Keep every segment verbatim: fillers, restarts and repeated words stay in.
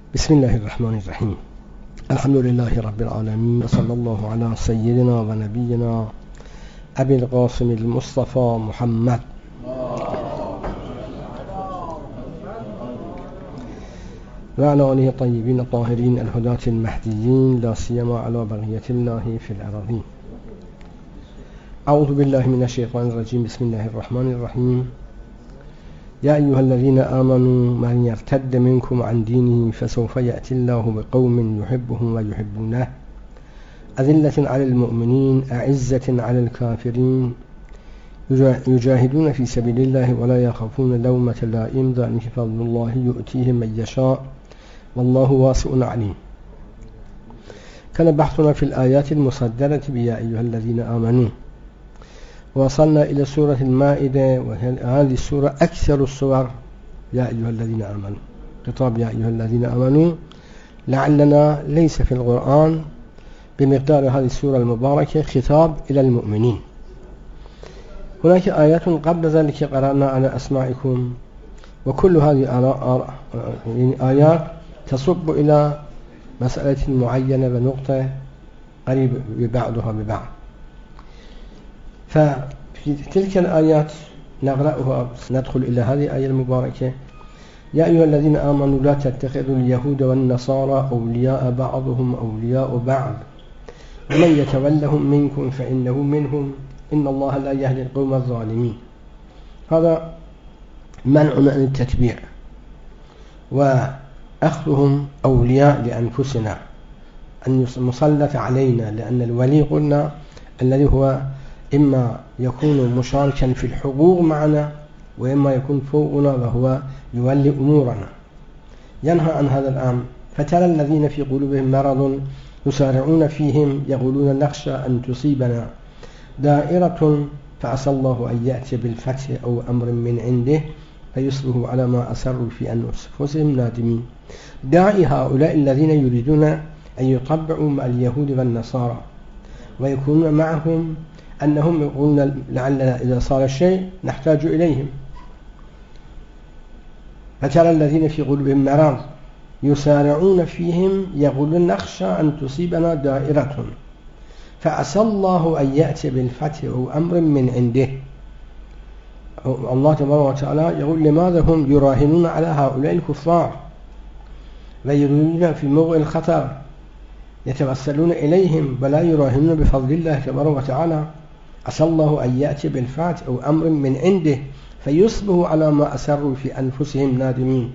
بسم الله الرحمن الرحيم. الحمد لله رب العالمين، وصلى الله على سيدنا ونبينا أبي القاسم المصطفى محمد وعلى آله الطيبين الطاهرين الهداة المهديين، لا سيما على بقية الله في الأرضين. أعوذ بالله من الشيطان الرجيم. بسم الله الرحمن الرحيم. يا أيها الذين آمنوا من يرتد منكم عن دينه فسوف يأتي الله بقوم يحبهم ويحبونه أذلة على المؤمنين أعزة على الكافرين يجاهدون في سبيل الله ولا يخافون لومة لائم، ذلك فضل الله يؤتيه من يشاء والله واسع عليم. كان بحثنا في الآيات المصدرة بيا أيها الذين آمنوا، وصلنا إلى سورة المائدة، وهذه السورة أكثر السور يا أيها الذين آمنوا، خطاب يا أيها الذين آمنوا، لعلنا ليس في القرآن بمقدار هذه السورة المباركة خطاب إلى المؤمنين. هناك آيات قبل ذلك قرأنا على أسماعكم، وكل هذه آيات تصب إلى مسألة معينة ونقطة قريب ببعضها ببعض. ففي تلك الآيات نقرأها، ندخل إلى هذه الآية المباركة: يا أيها الذين آمنوا لا تتخذوا اليهود والنصارى أولياء بعضهم أولياء بعض ومن يتولهم منكم فإنه منهم إن الله لا يهدي القوم الظالمين. هذا منع عن التتبيع وأخذهم أولياء لأنفسنا، أن مسلط علينا، لأن الولي قلنا الذي هو إما يكون مشاركا في الحقوق معنا، وإما يكون فوقنا وهو يولي أمورنا. ينهى عن هذا الأمر. فترى الذين في قلوبهم مرض يسارعون فيهم يقولون نخشى أن تصيبنا دائرة فعسى الله أن يأتي بالفتح أو أمر من عنده فيصبحوا على ما أسروا في أنفسهم نادمين. داعي هؤلاء الذين يريدون أن يطبعوا مع اليهود والنصارى ويكونون معهم أنهم يقولون لعلنا إذا صار الشيء نحتاج إليهم. فترى الذين في قلوبهم مرض يسارعون فيهم يقولون نخشى أن تصيبنا دائرة فعسى الله أن يأتي بالفتح أو أمر من عنده. الله تبارك وتعالى يقول لماذا هم يراهنون على هؤلاء الكفار ويريدون في موضع الخطر يتوسلون إليهم ولا يراهنون بفضل الله تبارك وتعالى. عسى الله أن يأتي بالفتح أو أمر من عنده فيصبحوا على ما أسروا في أنفسهم نادمين.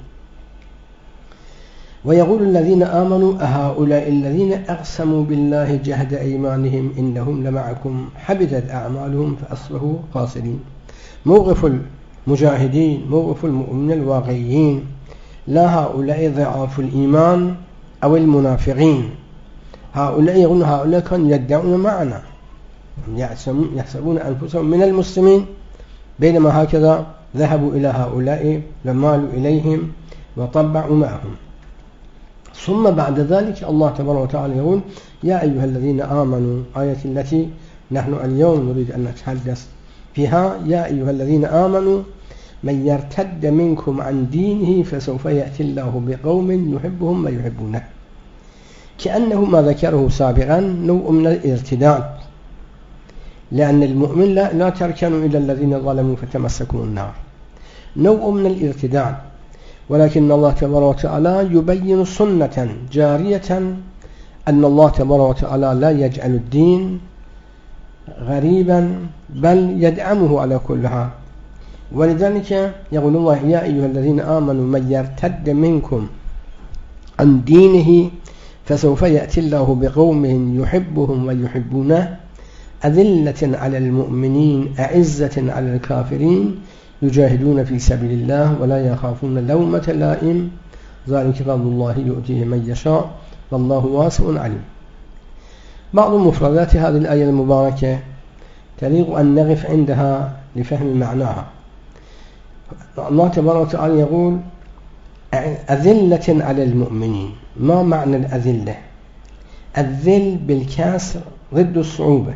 ويقول الذين آمنوا أهؤلاء الذين أقسموا بالله جهد أيمانهم إنهم لمعكم حبطت أعمالهم فأصبحوا خاسرين. موقف المجاهدين، موقف المؤمنين الواقعيين، لا هؤلاء ضعاف الإيمان أو المنافقين. هؤلاء يقولون هؤلاء كانوا يدعون معنا، يحسبون أنفسهم من المسلمين، بينما هكذا ذهبوا إلى هؤلاء ومالوا إليهم وطبعوا معهم. ثم بعد ذلك الله تبارك وتعالى يقول يا أيها الذين آمنوا، آية التي نحن اليوم نريد أن نتحدث فيها: يا أيها الذين آمنوا من يرتد منكم عن دينه فسوف يأتي الله بقوم يحبهم ويحبونه. كأنه ما ذكره سابقا نوع من الارتداد، لأن المؤمن لا, لا تركنوا إلى الذين ظلموا فتمسكوا النار، نوع من الارتداد. ولكن الله تبارك وتعالى يبين سنة جارية أن الله تبارك وتعالى لا يجعل الدين غريبا بل يدعمه على كل حال. ولذلك يقول الله يا أيها الذين آمنوا من يرتد منكم عن دينه فسوف يأتي الله بقوم يحبهم ويحبونه أذلة على المؤمنين أعزة على الكافرين يجاهدون في سبيل الله ولا يخافون لومة لائم، ذلك فضل الله يؤتيه من يشاء والله واسع عليم. بعض مفردات هذه الآية المباركة تليق أن نقف عندها لفهم معناها. الله تبارك وتعالى يقول أذلة على المؤمنين. ما معنى الأذلة؟ الذل بالكسر ضد الصعوبة،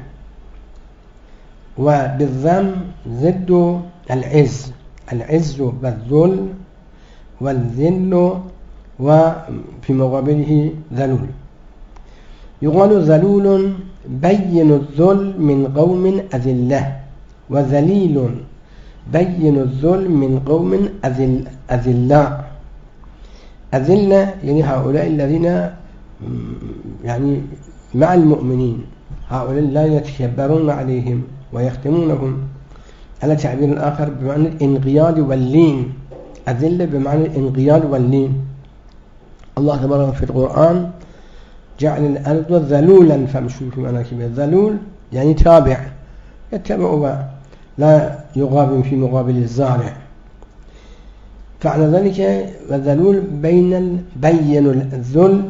وبالضم ضد العز. العز بالذل والذل وفي مقابله ذلول. يقال ذلول بين الذل من قوم أذلة، وذليل بين الذل من قوم أذل أذلاء. أذلة يعني هؤلاء الذين يعني مع المؤمنين، هؤلاء لا يتكبرون عليهم ويختمونهم. على تعبير الآخر بمعنى الانقياد واللين، أذلة بمعنى الانقياد واللين. الله تبارك في القرآن جعل الأرض ذلولا فامشوا في مناكبها. ذلول يعني تابع، يتبع لا يغاب في مقابل الزارع. فعلى ذلك وذلول بين بين الذل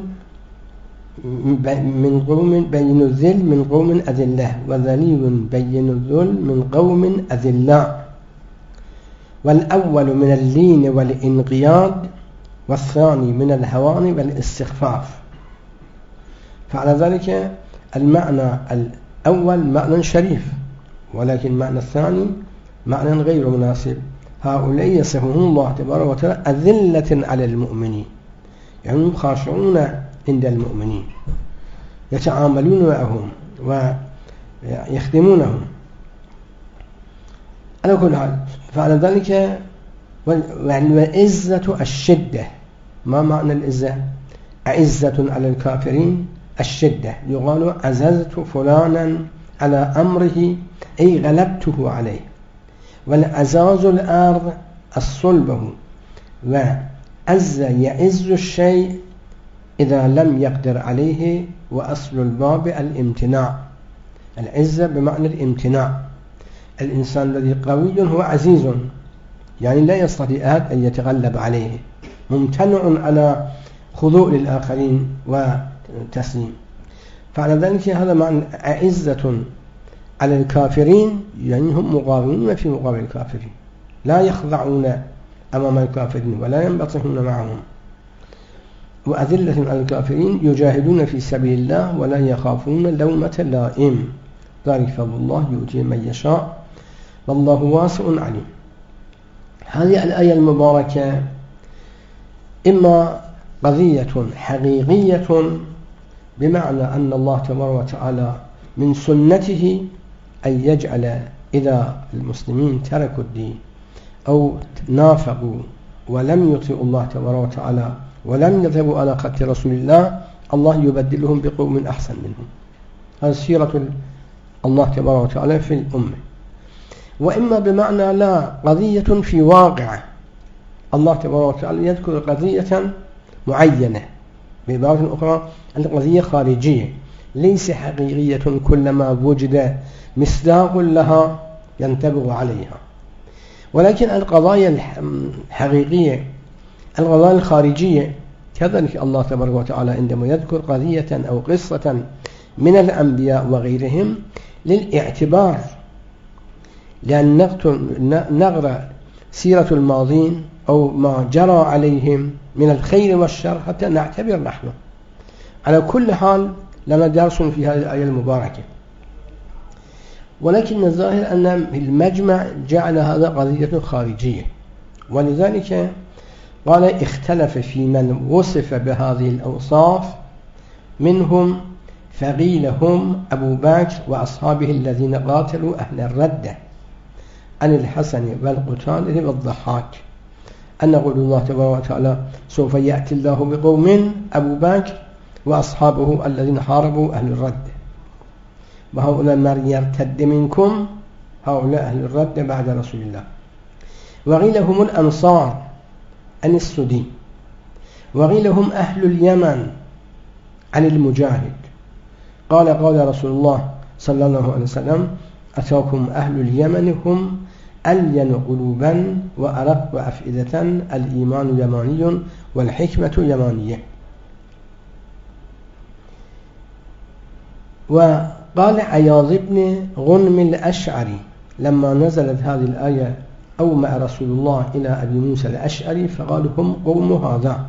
من قوم بين الذل من قوم أذلة، وذليل بين الذل من قوم أذلاء. والأول من اللين والإنقياد، والثاني من الهوان والاستخفاف. فعلى ذلك المعنى الأول معنى شريف، ولكن المعنى الثاني معنى غير مناسب. هؤلاء يصفهم الله تبارك وتعالى أذلة على المؤمنين، يعني خاشعون عند المؤمنين، يتعاملون معهم ويخدمونهم على كل حال. فعلى ذلك وعزة الشدة. ما معنى العزة؟ عزة على الكافرين الشدة. يقال عززت فلانا على أمره أي غلبته عليه. والعزاز الأرض الصلبه، وعز يعز الشيء إذا لم يقدر عليه، وأصل الباب الامتناع. العزة بمعنى الامتناع. الإنسان الذي قوي هو عزيز، يعني لا يستطيع أحد أن يتغلب عليه، ممتنع على خضوع للآخرين وتسليم. فعلى ذلك هذا معنى عزة على الكافرين، يعني هم مقاومون في مقابل الكافرين، لا يخضعون أمام الكافرين ولا ينبطحون معهم. وأذلة على الكافرين يجاهدون في سبيل الله ولا يخافون لومة لائم. ذلك فضل الله يؤتيه من يشاء والله واسع عليم. هذه الآية المباركة إما قضية حقيقية، بمعنى أن الله تبارك وتعالى من سنته أن يجعل إذا المسلمين تركوا الدين أو نافقوا ولم يطيعوا الله تبارك وتعالى ولم يذهبوا على قتل رسول الله، الله يبدلهم بقوم أحسن منهم. هذه سيرة الله تبارك وتعالى في الأمة. وإما بمعنى لا قضية في واقع، الله تبارك وتعالى يذكر قضية معينة، بعبارة أخرى القضية خارجية ليس حقيقية، كلما وجد مصداق لها ينتبه عليها. ولكن القضايا الحقيقية القضايا الخارجية كذلك الله تبارك وتعالى عندما يذكر قضية أو قصة من الأنبياء وغيرهم للاعتبار، لأن نقرأ سيرة الماضين أو ما جرى عليهم من الخير والشر حتى نعتبر نحن. على كل حال لنا درس في هذه الآية المباركة، ولكن الظاهر أن المجمع جعل هذا قضية خارجية، ولذلك قال اختلف في من وصف بهذه الأوصاف منهم، فقيل هم أبو بكر وأصحابه الذين قاتلوا أهل الردة عن الحسن والقتال والضحاك، أن قول الله تبارك وتعالى سوف يأتي الله بقوم أبو بكر وأصحابه الذين حاربوا أهل الردة، وهؤلاء من يرتد منكم هؤلاء أهل الردة بعد رسول الله. وقيل هم الأنصار عن السدي، وقيل هم أهل اليمن عن المجاهد. قال قال رسول الله صلى الله عليه وسلم أتاكم أهل اليمن هم ألين قلوبا وأرق أفئدة، الإيمان يماني والحكمة يمانية. وقال عياض بن غنم الأشعري لما نزلت هذه الآية أو مع رسول الله إلى أبي موسى الأشعري فقال هم قوم هذا.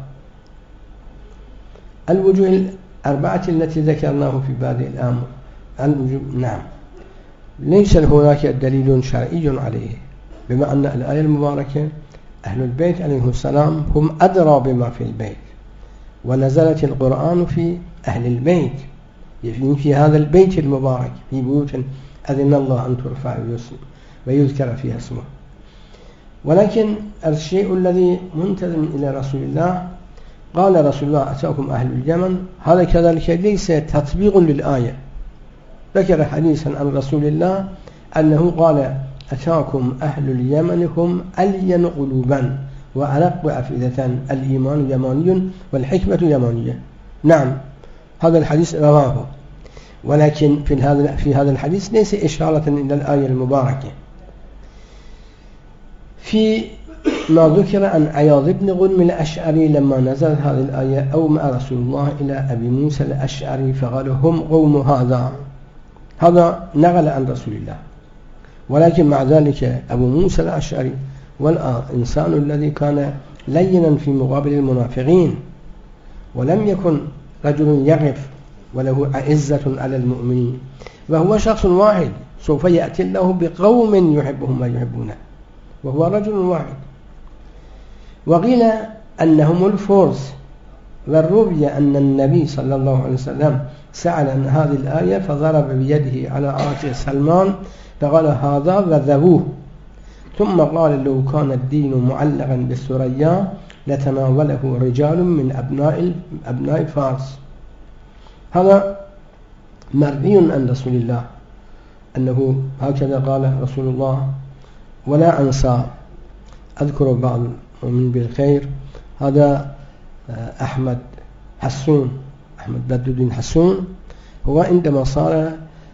الوجوه الأربعة التي ذكرناه في بادئ الأمر الوجوه نعم ليس هناك دليل شرعي عليه، بمعنى الآية المباركة أهل البيت عليه السلام هم أدرى بما في البيت، ونزلت القرآن في أهل البيت، في هذا البيت المبارك، في بيوت أذن الله أن ترفع ويذكر فيها اسمه. ولكن الشيء الذي منتظم إلى رسول الله، قال رسول الله أتاكم أهل اليمن، هذا كذلك ليس تطبيق للآية. ذكر حديثا عن رسول الله أنه قال أتاكم أهل اليمن هم ألين قلوبا وأرق أفئدة، الإيمان يماني والحكمة يمانية. نعم، هذا الحديث رواه، ولكن في هذا في هذا الحديث ليس إشارة إلى الآية المباركة. في ما ذكر عن عياض بن غنم الأشعري لما نزلت هذه الآية أو مع رسول الله إلى أبي موسى الأشعري فقال هم قوم هذا، هذا نقل عن رسول الله. ولكن مع ذلك أبو موسى الأشعري والإنسان الذي كان لينا في مقابل المنافقين، ولم يكن رجل يقف وله عزة على المؤمنين، وهو شخص واحد سوف يأتي الله بقوم يحبهم ويحبونه، وهو رجل واحد. وقيل أنهم الفرس، والروي أن النبي صلى الله عليه وسلم سأل عن هذه الآية فضرب بيده على عاتق سلمان فقال هذا وذبوه، ثم قال لو كان الدين معلقا بالثريا لتناوله رجال من أبناء أبناء فارس. هذا مروي عن رسول الله أنه هكذا قال رسول الله. ولا أنسى أذكر بعض من بالخير، هذا أحمد حسون، أحمد بدر الدين حسون، هو عندما صار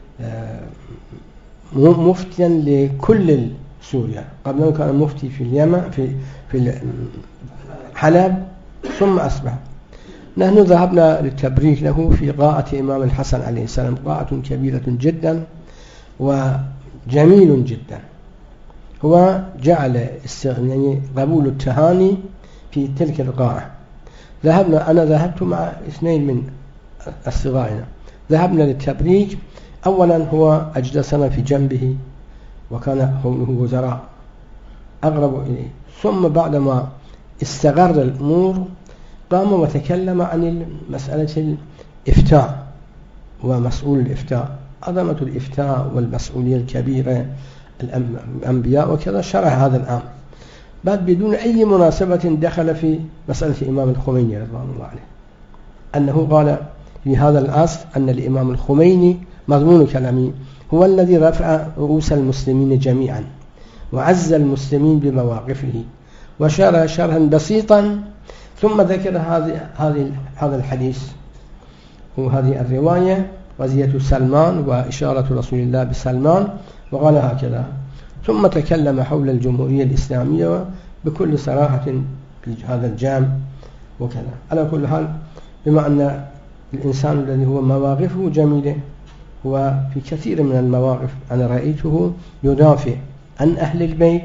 مفتيا لكل سوريا، قبل كان مفتي في اليمن في في حلب ثم أصبح. نحن ذهبنا للتبريك له في قاعة إمام الحسن عليه السلام، قاعة كبيرة جدا وجميل جدا. هو جعل يعني قبول التهاني في تلك القاعة. ذهبنا أنا ذهبت مع اثنين من أصدقائنا، ذهبنا للتبريك. أولا هو أجلسنا في جنبه وكان قوله وزراء أقرب إليه، ثم بعدما استقر الأمور قام وتكلم عن مسألة الإفتاء ومسؤول الإفتاء، عظمة الإفتاء والمسؤولية الكبيرة، الأنبياء وكذا، شرح هذا الأمر بعد بدون أي مناسبة دخل في مسألة الإمام الخميني رضوان الله عليه، أنه قال في هذا العصر أن الإمام الخميني مضمون كلامي هو الذي رفع رؤوس المسلمين جميعا وعز المسلمين بمواقفه، وشرح شرحا بسيطا، ثم ذكر هذه هذه هذا الحديث وهذه الرواية وزية سلمان وإشارة رسول الله بسلمان، وقال هكذا، ثم تكلم حول الجمهورية الإسلامية بكل صراحة في هذا الجامع وكذا. على كل حال، بما أن الإنسان الذي هو مواقفه جميلة، وفي كثير من المواقف أنا رأيته يدافع عن أهل البيت،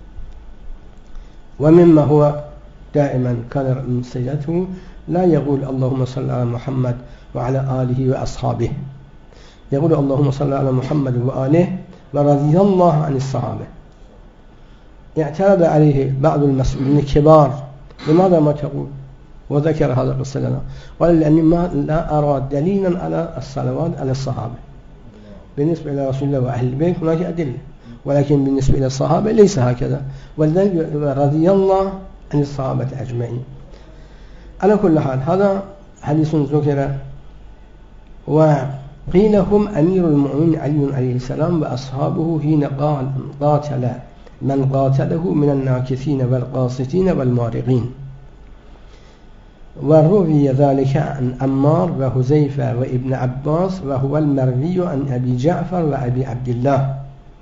ومما هو دائما كان من سيئته لا يقول اللهم صل على محمد وعلى آله وأصحابه، يقول اللهم صل على محمد وآله ورضي الله عن الصحابة. اعترض عليه بعض المسؤولين الكبار لماذا ما تقول، وذكر هذا القصة لنا، قال لأني ما لا أرى دليلا على الصلوات على الصحابة. بالنسبة إلى رسول الله وأهل البيت هناك أدلة، ولكن بالنسبة إلى الصحابة ليس هكذا، ولذلك رضي الله عن الصحابة أجمعين. على كل حال، هذا حديث ذكر. وقيل هم أمير المؤمنين علي عليه السلام وأصحابه حين قال قاتل من قاتله من الناكثين والقاسطين والمارقين. وروي ذلك عن عمار وحذيفة وابن عباس، وهو المروي عن أبي جعفر وأبي عبد الله.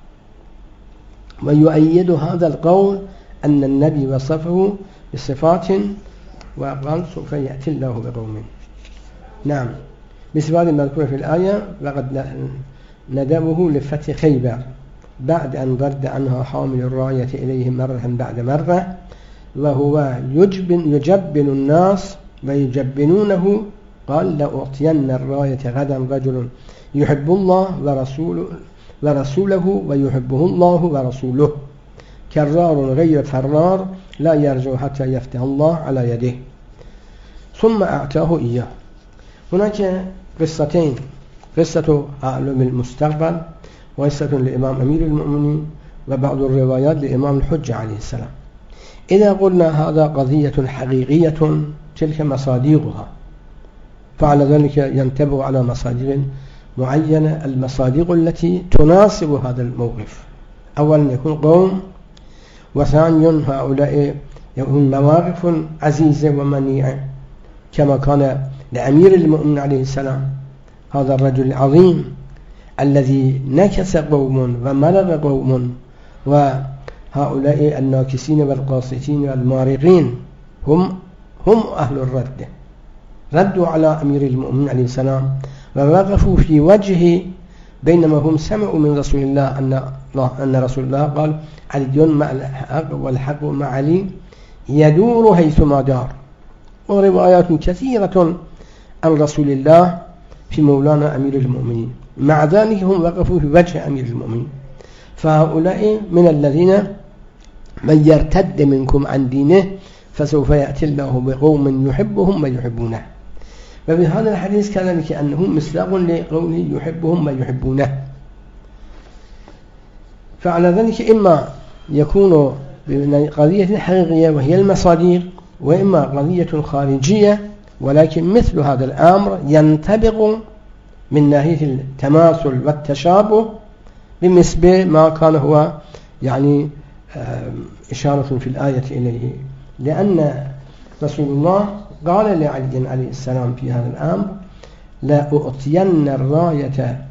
ويؤيد هذا القول أن النبي وصفه بصفات وقال سوف يأتي الله بقوم. نعم، بصفات المذكورة في الآية، وقد ندبه لفتح خيبر بعد أن رد عنها حامل الراية إليه مرة بعد مرة، وهو يجبن, يجبن الناس ويجبنونه. قال لأعطين الراية غدا رجل يحب الله ورسوله, ورسوله ويحبه الله ورسوله، كرار غير فرار لا يرجو حتى يفتح الله على يده. ثم أعطاه إياه. هناك قصتين، قصة أعلم المستقبل وقصة لإمام أمير المؤمنين وبعض الروايات لإمام الحجة عليه السلام. إذا قلنا هذا قضية حقيقية تلك مصادقها، فعلى ذلك ينتبه على مصادق معينة، المصادق التي تناسب هذا الموقف. أولا يكون قوم، وثانيا هؤلاء يكون مواقف عزيزة ومنيعة كما كان لأمير المؤمنين عليه السلام، هذا الرجل العظيم الذي نكس قوم وملغ قوم، وهؤلاء الناكسين والقاسطين والمارقين هم هم أهل الرد، ردوا على أمير المؤمنين عليه السلام ووقفوا في وجهه، بينما هم سمعوا من رسول الله أن أن رسول الله قال علي مع الحق والحق مع علي يدور حيثما دار. وروايات كثيرة عن رسول الله في مولانا أمير المؤمنين، مع ذلك هم وقفوا في وجه أمير المؤمنين. فهؤلاء من الذين من يرتد منكم عن دينه فسوف يأتي الله بقوم يحبهم ويحبونه. وفي هذا الحديث كذلك أنه مصداق لقوله يحبهم ويحبونه. فعلى ذلك إما يكون قضية حقيقية وهي المصادق، وإما قضية خارجية، ولكن مثل هذا الأمر ينطبق من ناحية التماثل والتشابه بمثل ما كان هو يعني إشارة في الآية إليه، لأن رسول الله قال لعلي عليه السلام في هذا الأمر لا أعطين الراية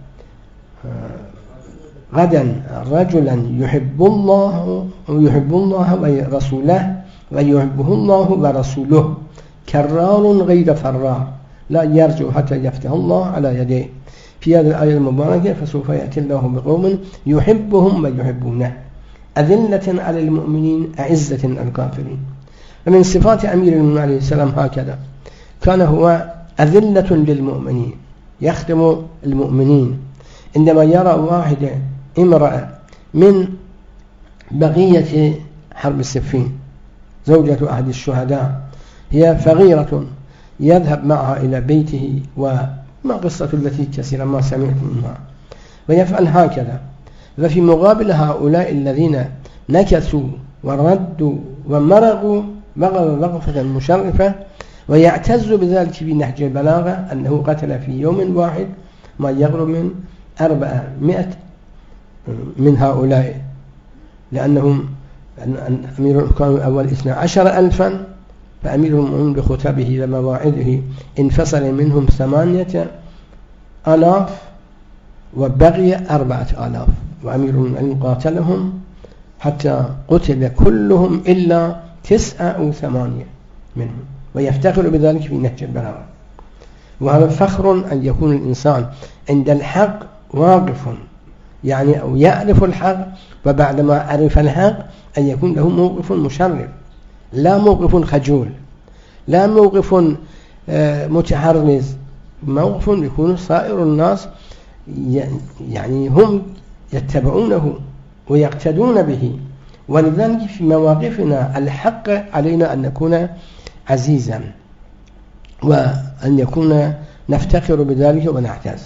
غدا رجلا يحب الله ويحب الله ورسوله ويحبه الله ورسوله كرار غير فرار لا يرجع حتى يفتح الله على يديه. في هذه الآية المباركة فسوف يأتي الله بقوم يحبهم ويحبونه أذلة على المؤمنين أعزة على الكافرين. ومن صفات أمير المؤمنين عليه السلام هكذا، كان هو أذلة للمؤمنين، يخدم المؤمنين. عندما يرى واحد امرأة من بقية حرب السفين زوجة أحد الشهداء هي فقيرة يذهب معها إلى بيته، وما قصة التي كثيرا ما سمعت منها، ويفعل هكذا. وفي مقابل هؤلاء الذين نكثوا وردوا ومرقوا وقفة مشرفة، ويعتز بذلك في نهج البلاغة أنه قتل في يوم واحد ما يقرب من أربعمائة من هؤلاء، لأنهم أمير كانوا الأول اثنا عشر ألفا، فأمير المؤمنين بخطبه ومواعظه انفصل منهم ثمانية آلاف وبقي أربعة آلاف، وأمير المؤمنين قاتلهم حتى قتل كلهم إلا تسعة أو ثمانية منهم، ويفتخر بذلك في نهج البلاغة. وهذا فخر أن يكون الإنسان عند الحق واقف، يعني أو يعرف الحق، وبعدما عرف الحق أن يكون له موقف مشرف، لا موقف خجول، لا موقف متحرز، موقف يكون سائر الناس يعني هم يتبعونه ويقتدون به. ولذلك في مواقفنا الحق علينا أن نكون عزيزا، وأن يكون نفتخر بذلك ونعتز.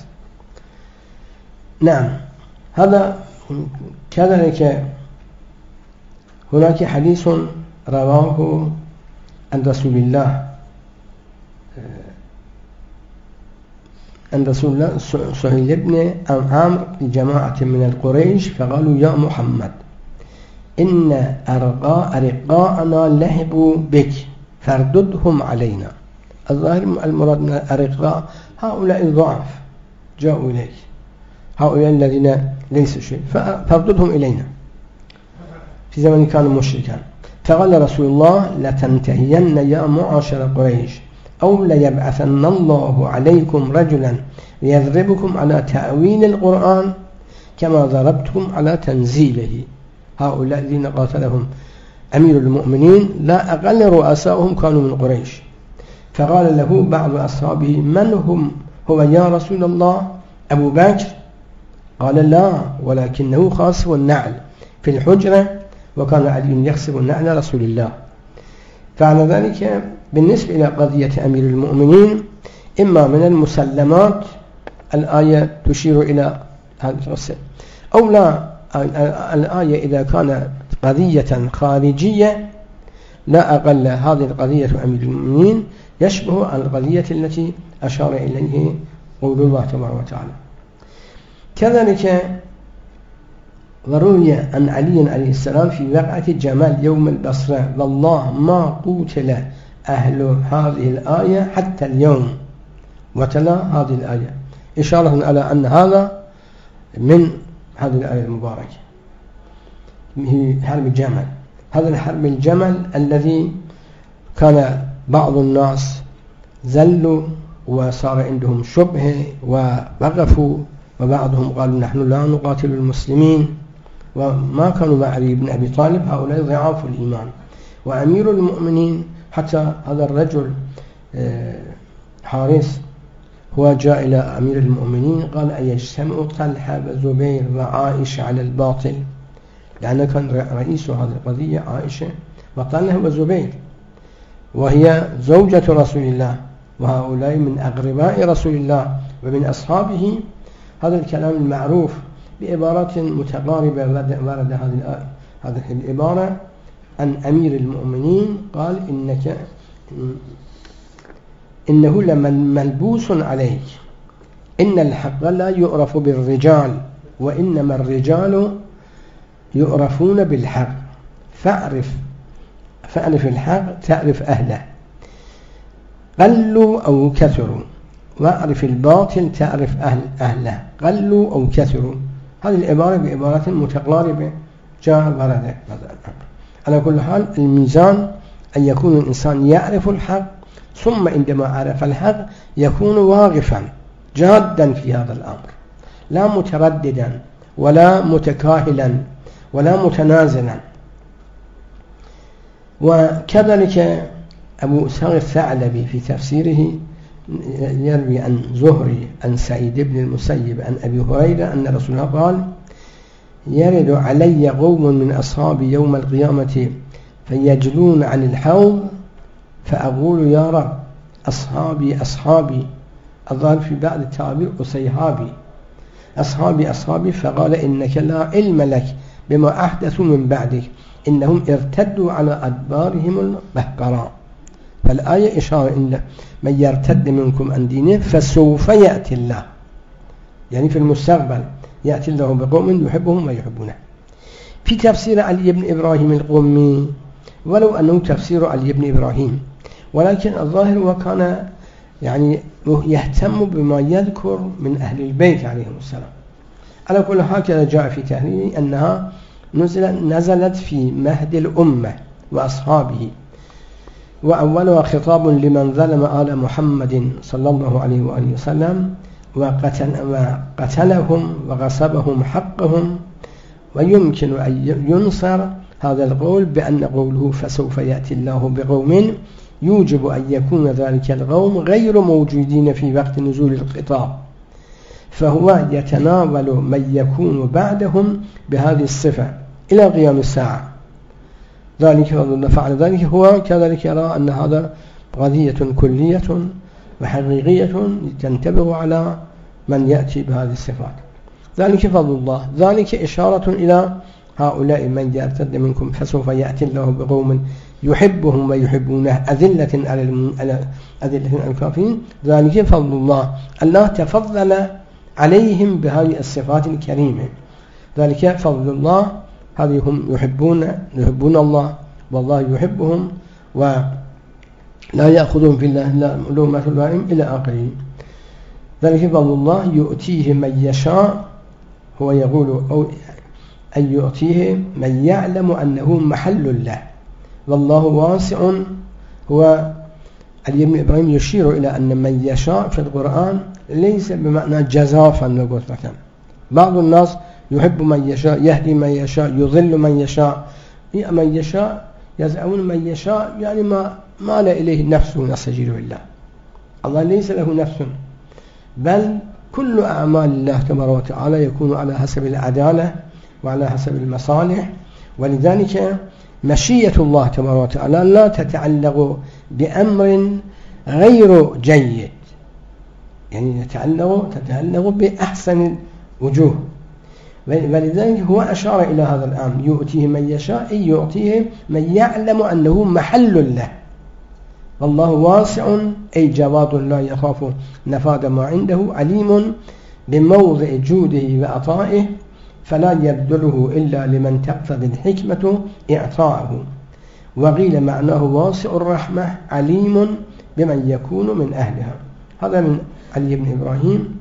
نعم، هذا كذلك. هناك حديث رواه عن رسول الله عن رسول الله سهيل بن عمرو لجماعة من القريش فقالوا يا محمد إن أرقاء أرقاءنا لهبوا بك فارددهم علينا. الظاهر المراد من الأرقاء هؤلاء الضعف جاءوا إليك، هؤلاء الذين ليسوا شيء، فارددهم إلينا. في زمن كانوا مشركا. فقال رسول الله لتنتهين يا معاشر قريش أو ليبعثن الله عليكم رجلا ليضربكم على تأويل القرآن كما ضربتكم على تنزيله. هؤلاء الذين قاتلهم أمير المؤمنين لا أقل رؤساؤهم كانوا من قريش. فقال له بعض أصحابه من هم؟ هو يا رسول الله أبو بكر؟ قال لا، ولكنه خاص النعل في الحجرة، وكان علي يخصب النعل رسول الله. فعلى ذلك بالنسبة إلى قضية أمير المؤمنين إما من المسلمات الآية تشير إلى هذا الرسل، أو لا، الآية إذا كانت قضية خارجية لا أقل هذه القضية أمير المؤمنين يشبه القضية التي أشار إليه قول الله تبارك وتعالى. كذلك وروي عن علي عليه السلام في وقعة جمال يوم البصرة: والله ما قتل أهل هذه الآية حتى اليوم، وتلا هذه الآية إشارة على أن هذا من هذه الآية المباركة، هي حرب الجمل. هذا الحرب الجمل الذي كان بعض الناس زلوا وصار عندهم شبهة ووقفوا، وبعضهم قالوا نحن لا نقاتل المسلمين، وما كانوا مع علي بن أبي طالب، هؤلاء ضعاف الإيمان. وأمير المؤمنين حتى هذا الرجل حارس هو جاء إلى أمير المؤمنين قال: أيجتمع طلحة وزبير وعائشة على الباطل؟ لأن كان رئيس هذه القضية عائشة وطلحة وزبير، وهي زوجة رسول الله، وهؤلاء من أقرباء رسول الله ومن أصحابه. هذا الكلام المعروف بعبارات متقاربة ورد هذه هذه العبارة عن أمير المؤمنين قال: إنك إنه لمن ملبوس عليك، إن الحق لا يعرف بالرجال، وإنما الرجال يعرفون بالحق، فاعرف فاعرف الحق تعرف أهله، قلوا أو كثروا، واعرف الباطل تعرف أهل أهله، قلوا أو كثروا. هذه العبارة بعبارات متقاربة جاء ورد. على كل حال الميزان أن يكون الإنسان يعرف الحق، ثم عندما عرف الحق يكون واقفا جادا في هذا الأمر، لا مترددا ولا متكاهلا ولا متنازلا. وكذلك أبو إسحاق الثعلبي في تفسيره يروي عن زهري عن سعيد بن المسيب عن أبي هريرة أن رسول الله قال: يرد علي قوم من أصحابي يوم القيامة فيجلون عن الحوض، فأقول يا رب أصحابي أصحابي، الظاهر في بعض التعبير أصيحابي، أصحابي أصحابي، فقال: إنك لا علم لك بما أحدثوا من بعدك، إنهم ارتدوا على أدبارهم البهقراء. فالآية إشارة إن من يرتد منكم عن دينه فسوف يأتي الله، يعني في المستقبل يأتي الله بقوم يحبهم ويحبونه. في تفسير علي بن إبراهيم القمي، ولو أنه تفسير علي بن إبراهيم، ولكن الظاهر وكان يعني يهتم بما يذكر من أهل البيت عليهم السلام. على كل هكذا جاء في تحرير أنها نزلت في مهد الأمة وأصحابه، وأولها خطاب لمن ظلم آل محمد صلى الله عليه وآله وسلم وقتل وقتلهم وغصبهم حقهم. ويمكن أن ينصر هذا القول بأن قوله فسوف يأتي الله بقوم يوجب أن يكون ذلك القوم غير موجودين في وقت نزول الخطاب، فهو يتناول من يكون بعدهم بهذه الصفة إلى قيام الساعة. ذلك فعل ذلك هو كذلك يرى أن هذا قضية كلية وحقيقية تنتبه على من يأتي بهذه الصفات. ذلك فضل الله. ذلك إشارة إلى هؤلاء من يرتد منكم فسوف يأتي الله بقوم يحبهم ويحبونه أذلة على أذلة على الكافرين. ذلك فضل الله، الله تفضل عليهم بهذه الصفات الكريمة. ذلك فضل الله، هذه هم يحبون يحبون الله والله يحبهم، ولا يأخذهم في الله لومة لائم إلى آخره. ذلك فضل الله يؤتيه من يشاء، هو يقول أو أن يؤتيه من يعلم أنه محل له، والله واسع. هو علي بن إبراهيم يشير إلى أن من يشاء في القرآن ليس بمعنى جزافا وقصة. بعض الناس يحب من يشاء، يهدي من يشاء، يضل من يشاء. من يشاء يزعمون من يشاء يعني ما مال إليه نفسه، نستجير بالله. الله ليس له نفس، بل كل أعمال الله تبارك وتعالى يكون على حسب العدالة وعلى حسب المصالح. ولذلك مشيئة الله تبارك وتعالى لا تتعلق بأمر غير جيد، يعني تتعلق تتعلق بأحسن الوجوه، ولذلك هو أشار إلى هذا الأمر: يؤتيه من يشاء، أي يؤتيه من يعلم أنه محل له، والله واسع أي جواد لا يخاف نفاد ما عنده، عليم بموضع جوده وعطائه فلا يبذله إلا لمن تقتضي الحكمة إعطاءه. وقيل معناه واسع الرحمة عليم بمن يكون من أهلها. هذا من علي بن إبراهيم.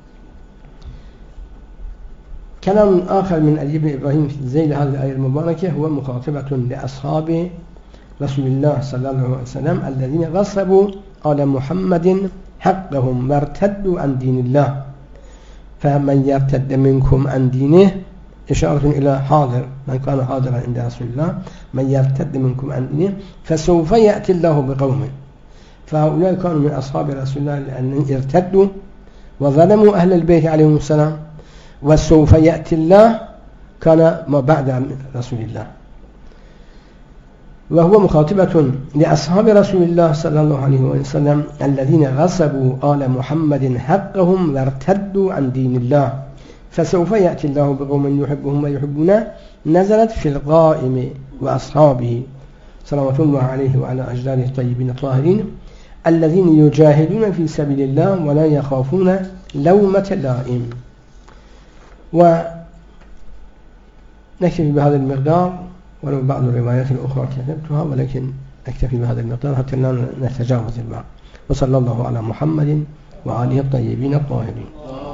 كلام آخر من علي بن إبراهيم في ذيل هذه الآية المباركة هو مخاطبة لأصحاب رسول الله صلى الله عليه وسلم الذين غصبوا على محمد حقهم وارتدوا عن دين الله. فمن يرتد منكم عن دينه إشارة إلى حاضر، من كان حاضرا عند رسول الله، من يرتد منكم عن دينه فسوف يأتي الله بقوم. فهؤلاء كانوا من أصحاب رسول الله لأن ارتدوا وظلموا أهل البيت عليهم السلام، وسوف يأتي الله كان ما بعد رسول الله. وهو مخاطبة لأصحاب رسول الله صلى الله عليه وسلم الذين غصبوا آل محمد حقهم وارتدوا عن دين الله، فسوف يأتي الله بقوم يحبهم ويحبونه، نزلت في القائم وأصحابه صلوات الله عليه وعلى أجداده الطيبين الطاهرين الذين يجاهدون في سبيل الله ولا يخافون لومة لائم. ونكتفي بهذا المقدار، ولو بعض الروايات الأخرى كتبتها، ولكن نكتفي بهذا المقدار حتى لا نتجاوز البعض. وصلى الله على محمد وآله الطيبين الطاهرين.